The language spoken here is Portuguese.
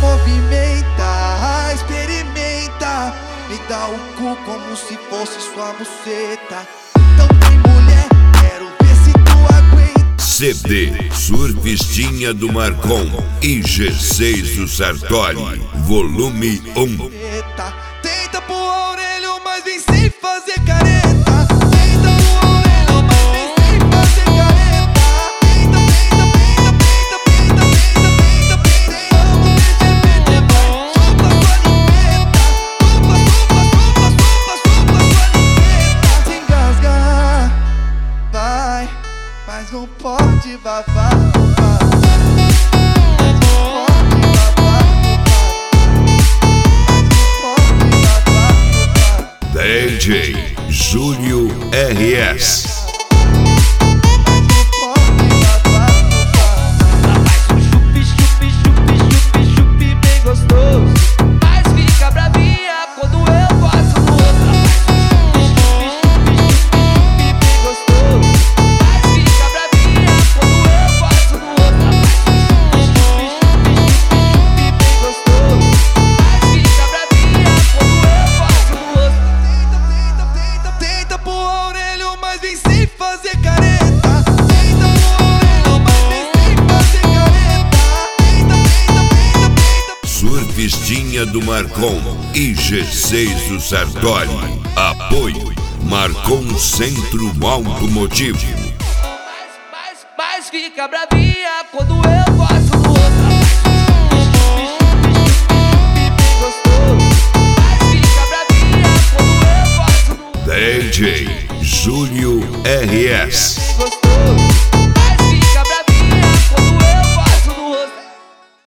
movimenta, experimenta, me dá o cu como se fosse sua buceta. Então vem mulher, quero ver se tu aguenta. CD Surfistinha do Marcon e G6 do Sartori, volume 1. Tenta pro Aurélio, mas vem sem fazer careta. Tenta pro Aurélio, mas vem sem fazer careta. Tenta, tenta, tenta, tenta, tenta, tenta, tenta, vai, chupa sua limpeta. Chupa sua limpeta. Se engasgar, vai, mas não pode babar. DJ Júlio RS. Surfistinha do Marcon e G6 do Sartori. Apoio Marcon Centro Automotivo. Mas fica bravinha quando eu gosto do outro. Mas fica bravinha quando eu gosto do outro. DJ Júlio RS.